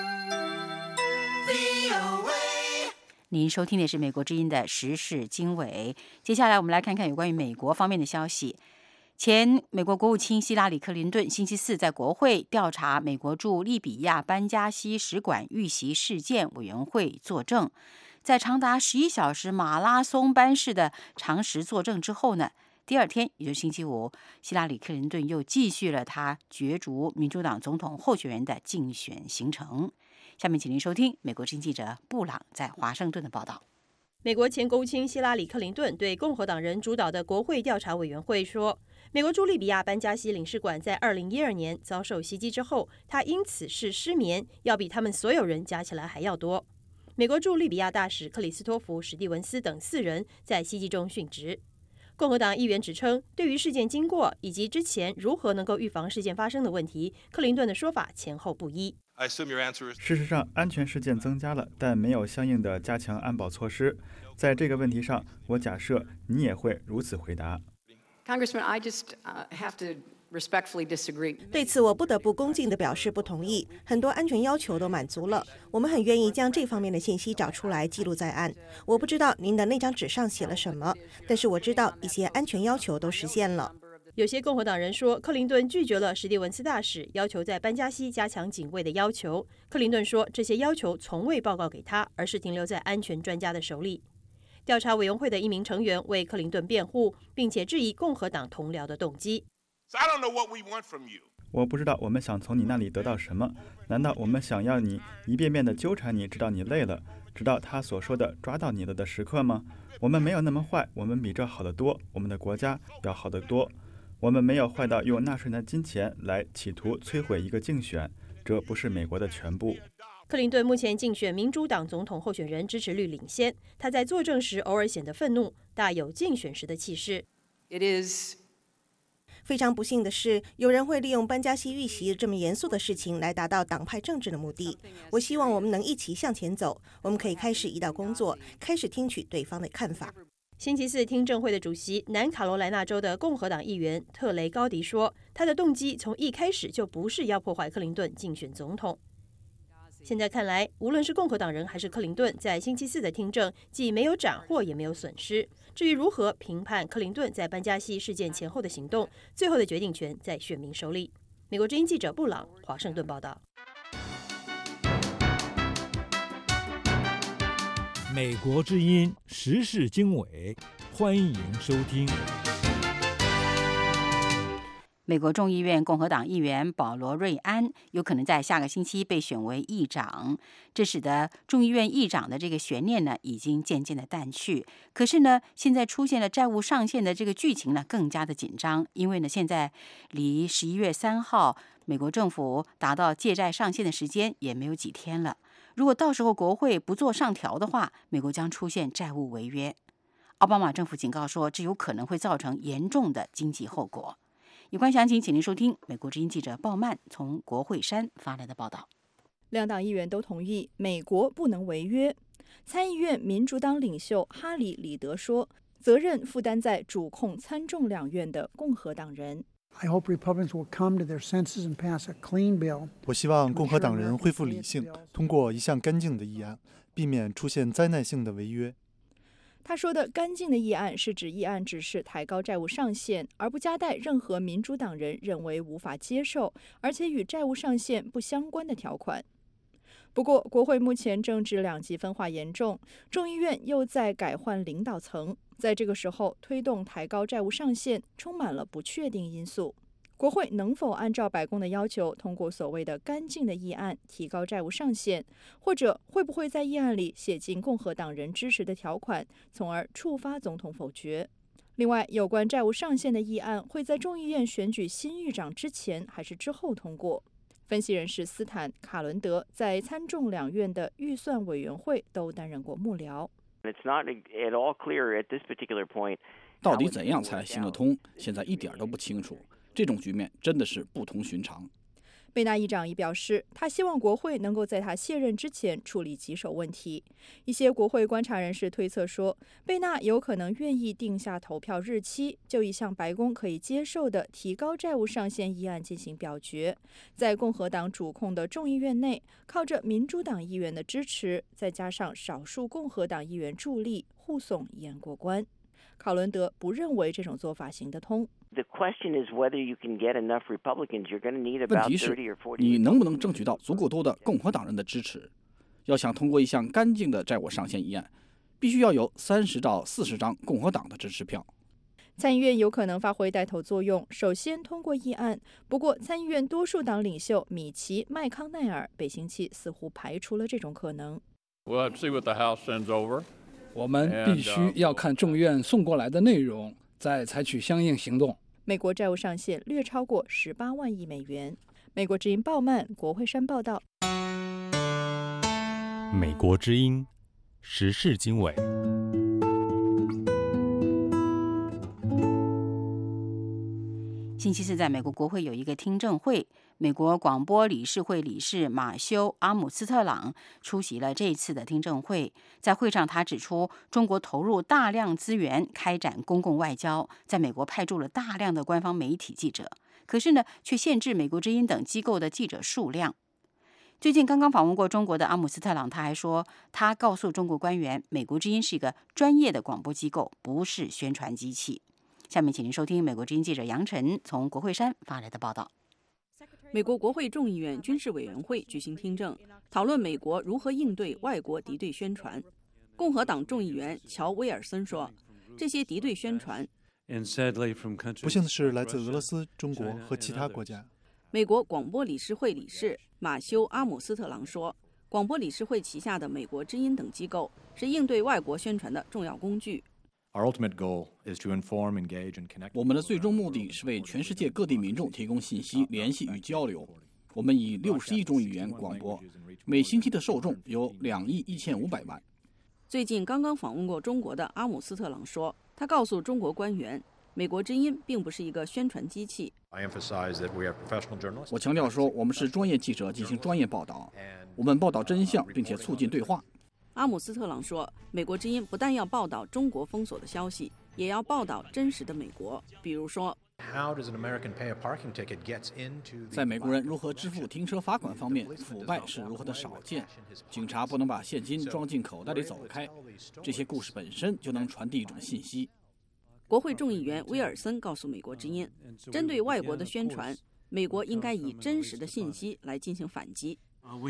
您收听的是美国之音的时事经纬。接下来我们来看看有关于美国方面的消息。前美国国务卿希拉里·克林顿星期四在国会调查美国驻利比亚班加西使馆遇袭事件委员会作证，在长达11小时马拉松般式的常识作证之后呢，第二天，也就是星期五，希拉里·克林顿又继续了他角逐民主党总统候选人的竞选行程。下面请您收听美国之音记者布朗在华盛顿的报道。 美国前国务卿希拉里·克林顿对共和党人主导的国会调查委员会说，美国驻利比亚班加西领事馆在2012年遭受袭击之后，他因此事失眠，要比他们所有人加起来还要多。美国驻利比亚大使克里斯托弗·史蒂文斯等4人在袭击中殉职。共和党议员指称，对于事件经过以及之前如何能够预防事件发生的问题，克林顿的说法前后不一。 事实上，安全事件增加了，但没有相应的加强安保措施。在这个问题上，我假设你也会如此回答。 Congressman, I just have to respectfully disagree. 对此，我不得不恭敬地表示不同意。很多安全要求都满足了，我们很愿意将这方面的信息找出来记录在案。我不知道您的那张纸上写了什么，但是我知道一些安全要求都实现了。 有些共和党人说，克林顿拒绝了史蒂文斯大使要求在班加西加强警卫的要求。克林顿说，这些要求从未报告给他，而是停留在安全专家的手里。调查委员会的一名成员为克林顿辩护，并且质疑共和党同僚的动机。 我不知道我们想从你那里得到什么？难道我们想要你一遍遍地纠缠你，直到你累了，直到他所说的抓到你了的时刻吗？我们没有那么坏，我们比这好得多，我们的国家要好得多。我们没有坏到用纳税人的金钱来企图摧毁一个竞选，这不是美国的全部。 克林顿目前竞选民主党总统候选人支持率领先，他在作证时偶尔显得愤怒，大有竞选时的气势。 非常不幸的是，有人会利用班加西遇袭这么严肃的事情来达到党派政治的目的。我希望我们能一起向前走，我们可以开始一道工作，开始听取对方的看法。 星期四听证会的主席，南卡罗来纳州的共和党议员特雷高迪说，他的动机从一开始就不是要破坏克林顿竞选总统。现在看来，无论是共和党人还是克林顿，在星期四的听证既没有斩获也没有损失。至于如何评判克林顿在班加西事件前后的行动，最后的决定权在选民手里。美国之音记者布朗，华盛顿报道。 美国之音时事经纬，欢迎收听。 美国众议院共和党议员保罗·瑞安有可能在下个星期被选为议长，这使得众议院议长的这个悬念呢已经渐渐的淡去。可是呢，现在出现了债务上限的这个剧情呢更加的紧张，因为呢现在离11月3号美国政府达到借债上限的时间也没有几天了。如果到时候国会不做上调的话，美国将出现债务违约。奥巴马政府警告说，这有可能会造成严重的经济后果。有关详情，请您收听美国之音记者鲍曼从国会山发来的报道。 两党议员都同意美国不能违约。参议院民主党领袖哈里·里德说，责任负担在主控参众两院的共和党人。 我希望共和党人恢复理性，通过一项干净的议案，避免出现灾难性的违约。 他说的干净的议案是指议案只是抬高债务上限，而不夹带任何民主党人认为无法接受，而且与债务上限不相关的条款。不过，国会目前政治两极分化严重，众议院又在改换领导层，在这个时候推动抬高债务上限，充满了不确定因素。国会能否按照白宫的要求通过所谓的干净的议案提高债务上限，或者会不会在议案里写进共和党人支持的条款，从而触发总统否决？另外，有关债务上限的议案会在众议院选举新议长之前还是之后通过？分析人士斯坦·卡伦德在参众两院的预算委员会都担任过幕僚。 到底怎样才行得通？现在一点都不清楚。这种局面真的是不同寻常。 贝纳议长已表示，他希望国会能够在他卸任之前处理棘手问题。一些国会观察人士推测说，贝纳有可能愿意定下投票日期，就一项白宫可以接受的提高债务上限议案进行表决。在共和党主控的众议院内，靠着民主党议员的支持，再加上少数共和党议员助力，护送议案过关。考伦德不认为这种做法行得通。 问题是，你能不能争取到足够多的共和党人的支持？要想通过一项干净的债务上限议案，必须要有30到40张共和党的支持票。 参议院有可能发挥带头作用，首先通过议案。不过，参议院多数党领袖米奇·麦康奈尔本星期似乎排除了这种可能。 我们必须要看众院送过来的内容，再采取相应行动。 美国债务上限略超过18万亿美元。美国之音鲍曼、国会山报道。 美国之音时事经纬。 星期四，在美国国会有一个听证会，美国广播理事会理事马修·阿姆斯特朗出席了这一次的听证会。在会上，他指出，中国投入大量资源开展公共外交，在美国派驻了大量的官方媒体记者，可是呢，却限制美国之音等机构的记者数量。最近刚刚访问过中国的阿姆斯特朗，他还说，他告诉中国官员，美国之音是一个专业的广播机构，不是宣传机器。下面请您收听美国之音记者杨晨从国会山发来的报道。 美国国会众议院军事委员会举行听证，讨论美国如何应对外国敌对宣传。共和党众议员乔·威尔森说，这些敌对宣传不幸的是来自俄罗斯、中国和其他国家。 美国广播理事会理事马修·阿姆斯特朗说，广播理事会旗下的美国之音等机构是应对外国宣传的重要工具。 我们的最终目的是为全世界各地民众提供信息、联系与交流。我们以61种语言广播，每星期的受众有2亿1500万。 最近刚刚访问过中国的阿姆斯特朗说，他告诉中国官员，美国之音并不是一个宣传机器。 我强调说，我们是专业记者进行专业报道，我们报道真相，并且促进对话。 阿姆斯特朗说，美国之音不但要报道中国封锁的消息，也要报道真实的美国。比如说， 在美国人如何支付停车罚款方面，腐败是如何的少见。警察不能把现金装进口袋里走开，这些故事本身就能传递一种信息。 国会众议员威尔森告诉美国之音，针对外国的宣传，美国应该以真实的信息来进行反击。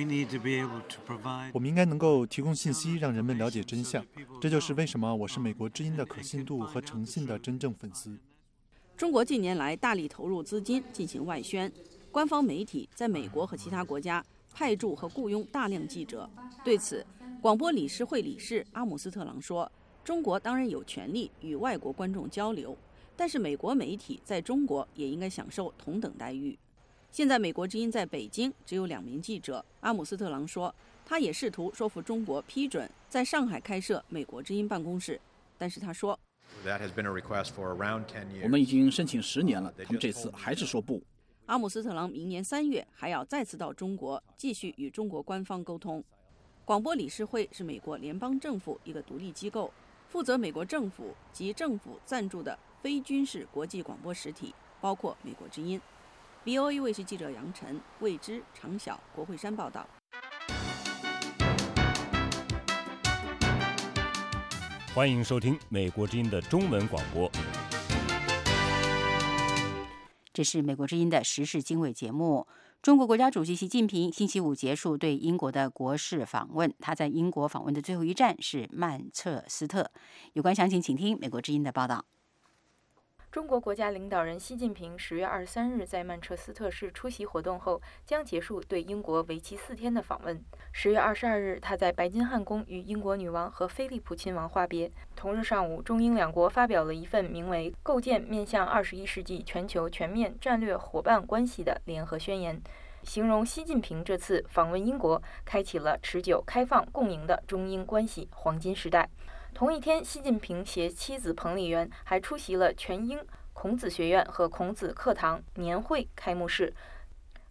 我们应该能够提供信息，让人们了解真相。这就是为什么我是美国之音的可信度和诚信的真正粉丝。 中国近年来大力投入资金进行外宣，官方媒体在美国和其他国家派驻和雇佣大量记者。对此，广播理事会理事阿姆斯特朗说，中国当然有权利与外国观众交流，但是美国媒体在中国也应该享受同等待遇。现在美国之音在北京只有2名记者。阿姆斯特朗说，他也试图说服中国批准在上海开设美国之音办公室，但是他说， 我们已经申请10年了，他们这次还是说不。 阿姆斯特朗明年3月还要再次到中国，继续与中国官方沟通。广播理事会是美国联邦政府一个独立机构，负责美国政府及政府赞助的非军事国际广播实体，包括美国之音。VOA 卫视记者杨晨、魏之、常晓，国会山报道。 欢迎收听美国之音的中文广播。 这是美国之音的时事经纬节目。中国国家主席习近平星期五结束对英国的国事访问，他在英国访问的最后一站是曼彻斯特。有关详情，请听美国之音的报道。 中国国家领导人习近平10月23日在曼彻斯特市出席活动后，将结束对英国为期4天的访问。10月22日，他在白金汉宫与英国女王和菲利普亲王话别。同日上午，中英两国发表了一份名为《构建面向21世纪全球全面战略伙伴关系的联合宣言》，形容习近平这次访问英国，开启了持久、开放、共赢的中英关系黄金时代。同一天，习近平携妻子彭丽媛还出席了全英孔子学院和孔子课堂年会开幕式。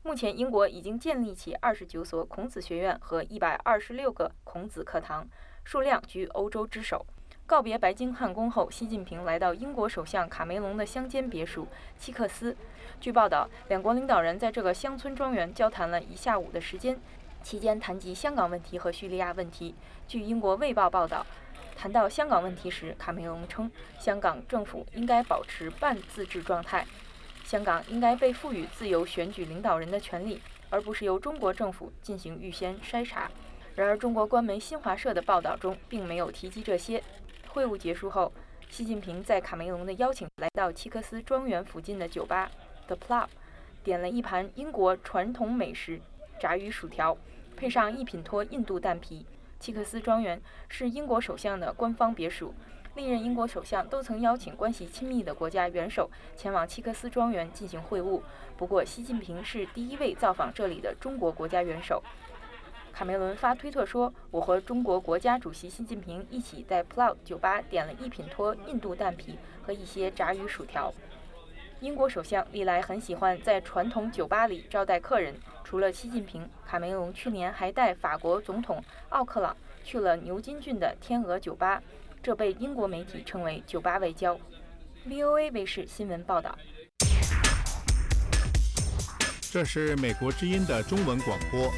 目前，英国已经建立起29所孔子学院和126个孔子课堂，数量居欧洲之首。告别白金汉宫后，习近平来到英国首相卡梅隆的乡间别墅契克斯。据报道，两国领导人在这个乡村庄园交谈了1下午的时间，期间谈及香港问题和叙利亚问题。据英国《卫报》报道，谈到香港问题时，卡梅隆称，香港政府应该保持半自治状态，香港应该被赋予自由选举领导人的权利，而不是由中国政府进行预先筛查。然而，中国官媒新华社的报道中并没有提及这些。会晤结束后，习近平在卡梅隆的邀请来到契克斯庄园附近的酒吧 The Plug， 点了一盘英国传统美食炸鱼薯条，配上1品托印度蛋皮。契克斯庄园是英国首相的官方别墅，历任英国首相都曾邀请关系亲密的国家元首前往契克斯庄园进行会晤，不过习近平是第一位造访这里的中国国家元首。卡梅伦发推特说，我和中国国家主席习近平一起在 Plough 酒吧点了1品托印度蛋皮和一些炸鱼薯条。英国首相历来很喜欢在传统酒吧里招待客人，除了习近平，卡梅隆去年还带法国总统奥克朗去了牛津郡的天鹅酒吧，这被英国媒体称为酒吧外交。VOA 卫视新闻报道。 这是美国之音的中文广播。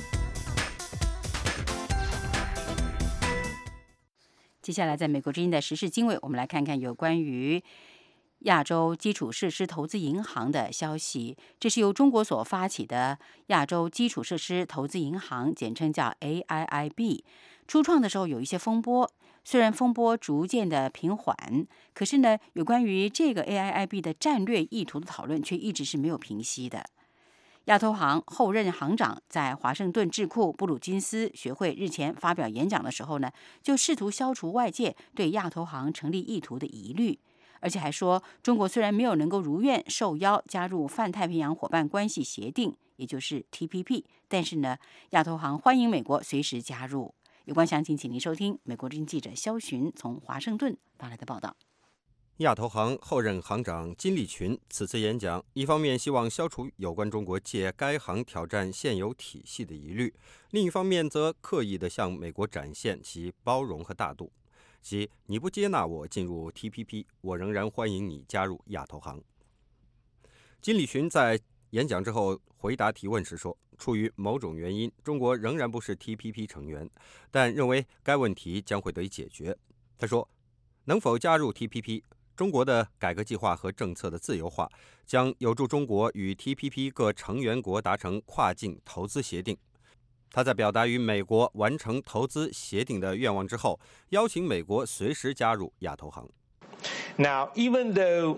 接下来，在美国之音的时事经纬，我们来看看有关于亚洲基础设施投资银行的消息。这是由中国所发起的亚洲基础设施投资银行，简称叫 AIIB。初创的时候有一些风波，虽然风波逐渐的平缓，可是呢，有关于这个 AIIB 的战略意图的讨论却一直是没有平息的。亚投行后任行长在华盛顿智库布鲁金斯学会日前发表演讲的时候呢，就试图消除外界对亚投行成立意图的疑虑，而且还说，中国虽然没有能够如愿受邀加入泛太平洋伙伴关系协定，也就是 TPP， 但是呢，亚投行欢迎美国随时加入。有关详情，请您收听美国之音记者肖寻从华盛顿发来的报道。 亚投行后任行长金立群此次演讲，一方面希望消除有关中国借该行挑战现有体系的疑虑，另一方面则刻意地向美国展现其包容和大度，即你不接纳我进入 TPP， 我仍然欢迎你加入亚投行。金立群在演讲之后回答提问时说，出于某种原因，中国仍然不是 TPP 成员，但认为该问题将会得以解决。他说，能否加入 TPP，中国的改革计划和政策的自由化将有助中国与 TPP 各成员国达成跨境投资协定。他在表达与美国完成投资协定的愿望之后，邀请美国随时加入亚投行。 Now, even though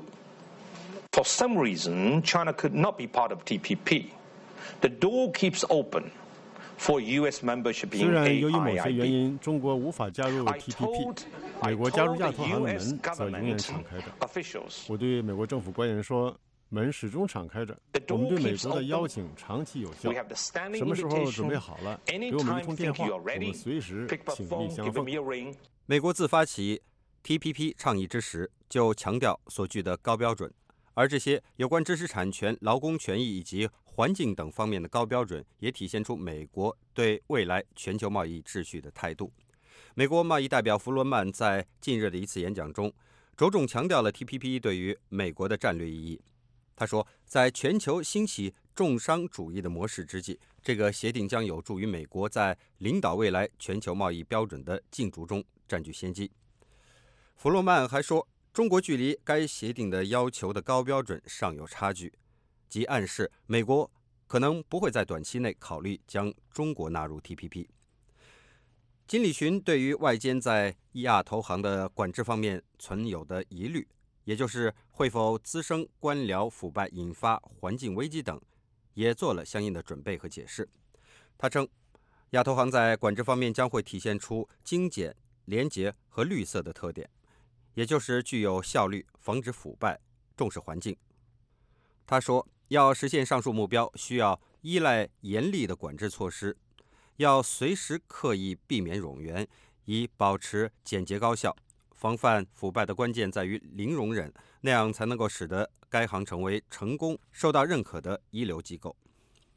for some reason China could not be part of TPP, the door keeps open for US membership in AIIB. 虽然由于某些原因，中国无法加入 TPP， 美国加入亚投行的门则永远敞开着。我对美国政府官员说，门始终敞开着，我们对美国的邀请长期有效。什么时候准备好了，给我们一通电话，我们随时倾力相奉。 美国自发起 TPP 倡议之时，就强调所具的高标准，而这些有关知识产权、劳工权益以及环境等方面的高标准，也体现出美国对未来全球贸易秩序的态度。美国贸易代表弗罗曼在近日的一次演讲中，着重强调了 TPP 对于美国的战略意义。他说，在全球兴起重商主义的模式之际，这个协定将有助于美国在领导未来全球贸易标准的竞逐中占据先机。弗洛曼还说，中国距离该协定的要求的高标准尚有差距，即暗示美国可能不会在短期内考虑将中国纳入 TPP。 金立群对于外间在亚投行的管制方面存有的疑虑，也就是会否滋生官僚腐败、引发环境危机等，也做了相应的准备和解释。他称，亚投行在管制方面将会体现出精简、廉洁和绿色的特点，也就是具有效率、防止腐败、重视环境。他说，要实现上述目标，需要依赖严厉的管制措施，要随时刻意避免冗员，以保持简洁高效。防范腐败的关键在于零容忍，那样才能够使得该行成为成功、受到认可的一流机构。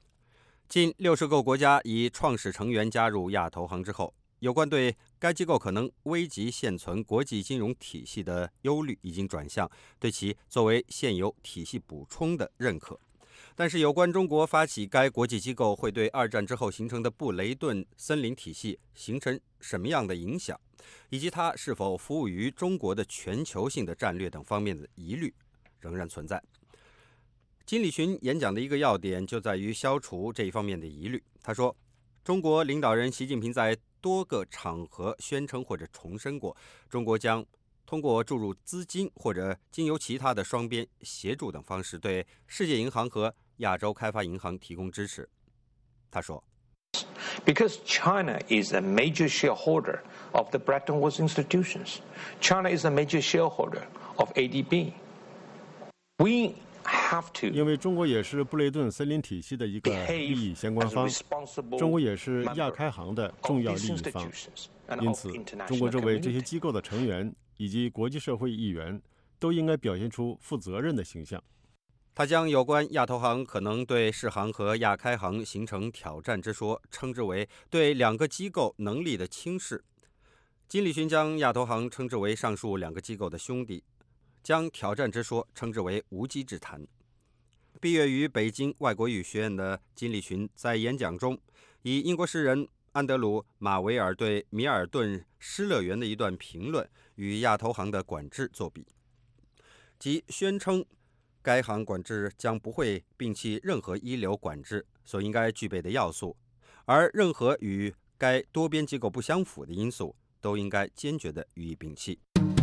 近60个国家以创始成员加入亚投行之后，有关对该机构可能危及现存国际金融体系的忧虑已经转向对其作为现有体系补充的认可。但是有关中国发起该国际机构会对二战之后形成的布雷顿森林体系形成什么样的影响，以及它是否服务于中国的全球性的战略等方面的疑虑仍然存在。金立群演讲的一个要点就在于消除这一方面的疑虑。他说，中国领导人习近平在多个场合宣称或者重申过，中国将通过注入资金或者经由其他的双边协助等方式对世界银行和亚洲开发银行提供支持。他说 Because China is a major shareholder of the Bretton Woods institutions. China is a major shareholder of ADB. We have to. 因为中国也是布雷顿森林体系的一个利益相关方，中国也是亚开行的重要利益方，因此，中国作为这些机构的成员以及国际社会议员，都应该表现出负责任的形象。 他将有关亚投行可能对世行和亚开行形成挑战之说称之为对两个机构能力的轻视。金立群将亚投行称之为上述两个机构的兄弟，将挑战之说称之为无稽之谈。毕业于北京外国语学院的金立群在演讲中以英国诗人安德鲁·马维尔对米尔顿诗乐园的一段评论与亚投行的管制作比，即宣称该行管制将不会摒弃任何一流管制所应该具备的要素，而任何与该多边机构不相符的因素都应该坚决地予以摒弃。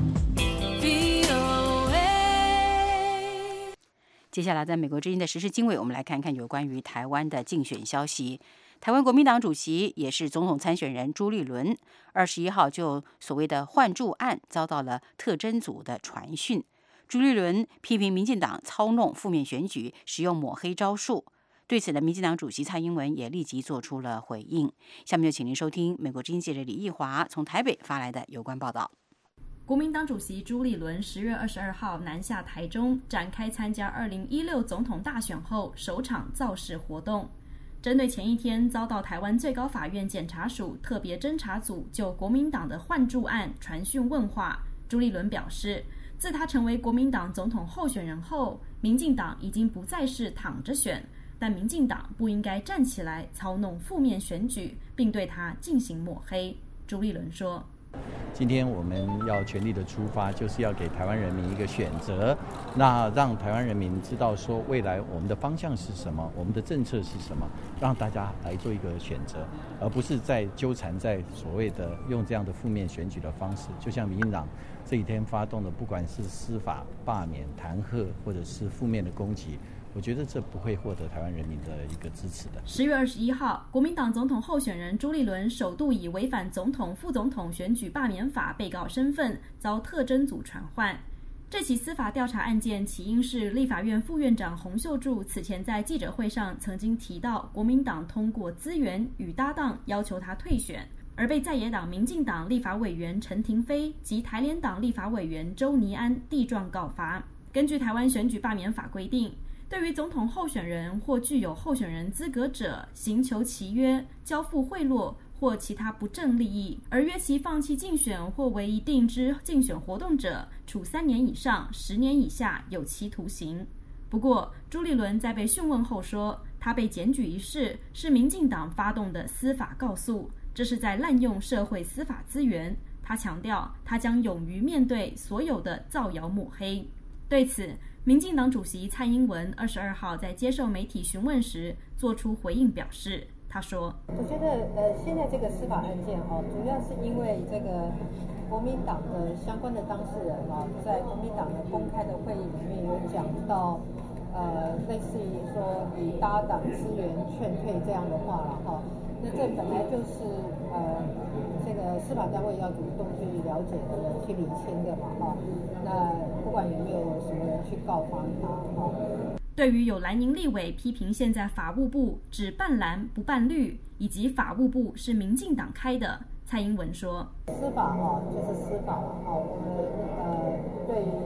接下来在美国之音的时事经纬，我们来看看有关于台湾的竞选消息。台湾国民党主席也是总统参选人朱立伦21号就所谓的换柱案遭到了特侦组的传讯。朱立伦批评民进党操弄负面选举，使用抹黑招数。对此呢，民进党主席蔡英文也立即做出了回应。下面就请您收听美国之音记者李义华从台北发来的有关报道。 国民党主席朱立伦10月22号南下台中，展开参加2016总统大选后首场造势活动。针对前一天遭到台湾最高法院检察署特别侦查组就国民党的换柱案传讯问话，朱立伦表示，自他成为国民党总统候选人后，民进党已经不再是躺着选，但民进党不应该站起来操弄负面选举，并对他进行抹黑。朱立伦说， 今天我们要全力的出发，就是要给台湾人民一个选择，那让台湾人民知道说未来我们的方向是什么，我们的政策是什么，让大家来做一个选择，而不是在纠缠在所谓的用这样的负面选举的方式。就像民进党这几天发动的，不管是司法罢免、弹劾，或者是负面的攻击，我觉得这不会获得台湾人民的一个支持的。 10月21号，国民党总统候选人朱立伦首度以违反总统、副总统选举罢免法被告身份遭特侦组传唤。这起司法调查案件起因是立法院副院长洪秀柱此前在记者会上曾经提到，国民党通过资源与搭档要求他退选，而被在野党民进党立法委员陈亭妃及台联党立法委员周倪安递状告发。根据台湾选举罢免法规定，对于总统候选人或具有候选人资格者，行求契约、交付贿赂或其他不正利益，而约其放弃竞选或为一定之竞选活动者，处3年以上10年以下有期徒刑。不过，朱立伦在被讯问后说，他被检举一事是民进党发动的司法告诉，这是在滥用社会司法资源。他强调，他将勇于面对所有的造谣抹黑。对此，民进党主席蔡英文22号在接受媒体询问时做出回应表示，他说：“ 我觉得现在这个司法案件主要是因为这个国民党的相关的当事人在国民党的公开的会议里面有讲到类似于说以搭档资源劝退这样的话了哈。那这本来就是这个司法单位要主动去了解的、去理清的嘛哈。那不管有没有什么人去告发他哈。” 对于有蓝营立委批评现在法务部只办蓝不办绿，以及法务部是民进党开的，蔡英文说：“ 司法就是司法我们对于司法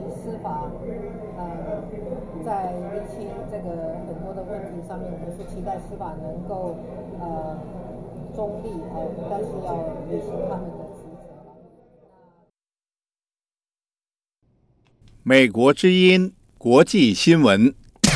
法在厘清这个很多的问题上面，我们是期待司法能够中立但是要履行他们的职责。 美国之音国际新闻。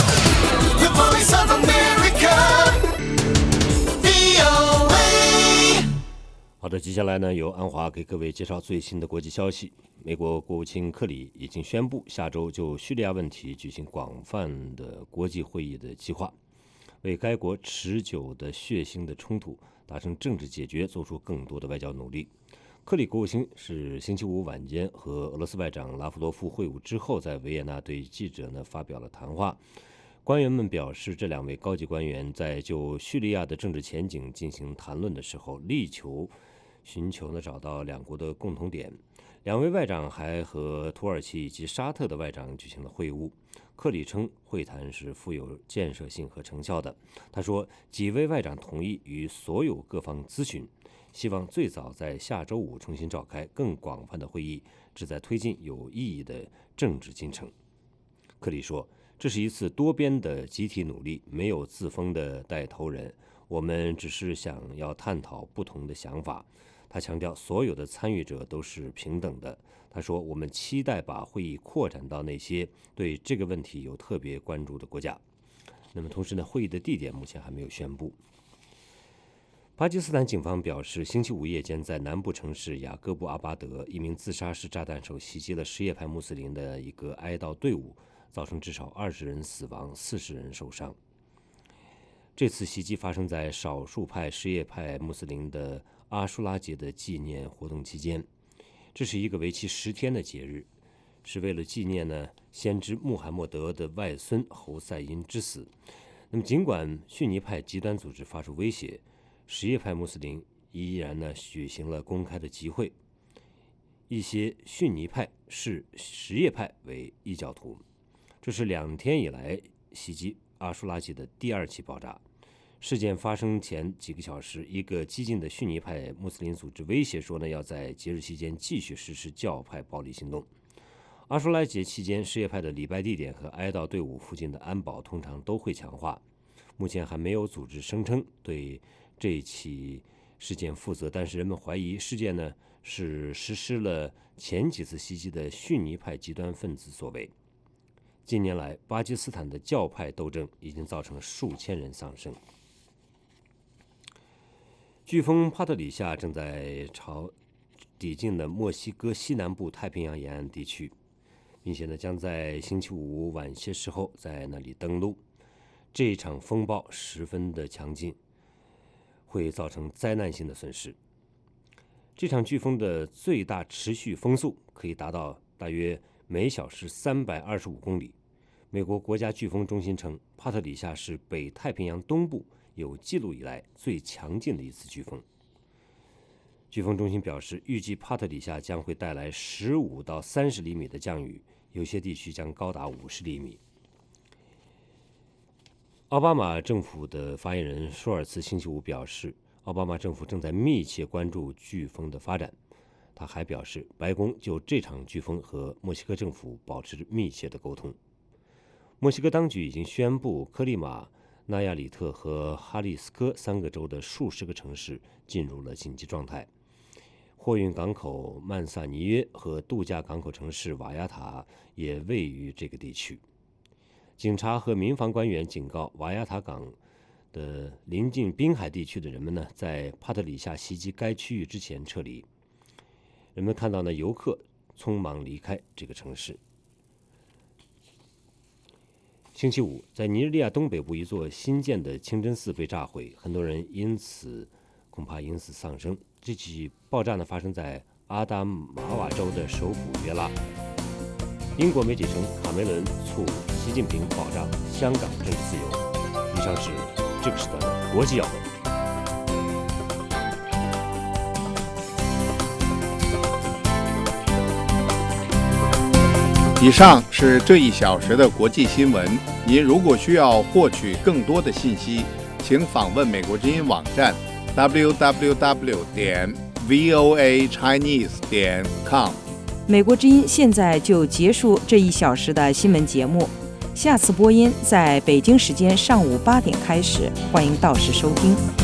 好的，接下来呢，由安华给各位介绍最新的国际消息。美国国务卿克里已经宣布，下周就叙利亚问题举行广泛的国际会议的计划，为该国持久的血腥的冲突达成政治解决做出更多的外交努力。克里国务卿是星期五晚间和俄罗斯外长拉夫罗夫会晤之后，在维也纳对记者呢发表了谈话。官员们表示，这两位高级官员在就叙利亚的政治前景进行谈论的时候，力求寻求找到两国的共同点。两位外长还和土耳其以及沙特的外长举行了会晤。克里称会谈是富有建设性和成效的。他说，几位外长同意与所有各方咨询，希望最早在下周五重新召开更广泛的会议，旨在推进有意义的政治进程。克里说，这是一次多边的集体努力，没有自封的带头人，我们只是想要探讨不同的想法。他强调，所有的参与者都是平等的。他说，我们期待把会议扩展到那些对这个问题有特别关注的国家。那么同时呢，会议的地点目前还没有宣布。巴基斯坦警方表示，星期五夜间在南部城市雅各布阿巴德，一名自杀式炸弹手袭击了什叶派穆斯林的一个哀悼队伍，造成至少20人死亡，40人受伤。这次袭击发生在少数派什叶派穆斯林的阿舒拉节的纪念活动期间。这是一个为期10天的节日，是为了纪念先知穆罕默德的外孙侯赛因之死。那么尽管逊尼派极端组织发出威胁，什叶派穆斯林依然举行了公开的集会。一些逊尼派视什叶派为异教徒。这是2天以来袭击阿舒拉节的第2起爆炸。事件发生前几个小时，一个激进的逊尼派穆斯林组织威胁说要在节日期间继续实施教派暴力行动。阿舒拉节期间，什叶派的礼拜地点和哀悼队伍附近的安保通常都会强化。目前还没有组织声称对这起事件负责，但是人们怀疑事件是实施了前几次袭击的逊尼派极端分子所为。近年来，巴基斯坦的教派斗争已经造成数千人丧生。飓风帕特里夏正在朝抵近的墨西哥西南部太平洋沿岸地区，并且将在星期五晚些时候在那里登陆。这一场风暴十分的强劲，会造成灾难性的损失。这场飓风的最大持续风速可以达到大约每小时325公里。美国国家飓风中心称，帕特里夏是北太平洋东部有记录以来最强劲的一次飓风。飓风中心表示，预计帕特里夏将会带来15到30厘米的降雨，有些地区将高达50厘米。奥巴马政府的发言人舒尔茨星期五表示，奥巴马政府正在密切关注飓风的发展。他还表示，白宫就这场飓风和墨西哥政府保持密切的沟通。墨西哥当局已经宣布，科利马、纳亚里特和哈利斯科3个州的数十个城市进入了紧急状态。货运港口曼萨尼约和度假港口城市瓦亚塔也位于这个地区。警察和民防官员警告瓦亚塔港的临近滨海地区的人们在帕特里夏袭击该区域之前撤离。人们看到游客匆忙离开这个城市。星期五，在尼日利亚东北部一座新建的清真寺被炸毁，很多人因此恐怕因此丧生。这起爆炸发生在阿达马瓦州的首府约拉。英国媒体称，卡梅伦促习近平保障香港政治自由。以上是这个时段的国际要闻。 以上是这1小时的国际新闻。您如果需要获取更多的信息，请访问美国之音网站 www.voachinese.com。 美国之音现在就结束这1小时的新闻节目，下次播音在北京时间上午8点开始，欢迎到时收听。